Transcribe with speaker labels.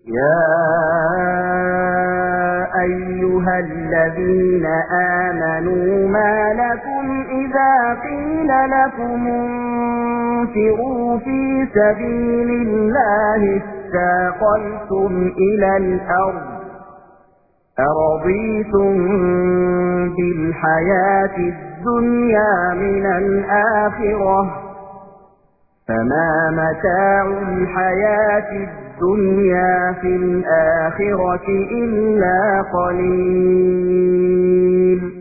Speaker 1: يا أيها الذين آمنوا ما لكم إذا قيل لكم انفروا في سبيل الله اثاقلتم إلى الأرض أرضيتم بالحياة الدنيا من الآخرة فما متاع الحياة الدنيا في الآخرة إلا قليل.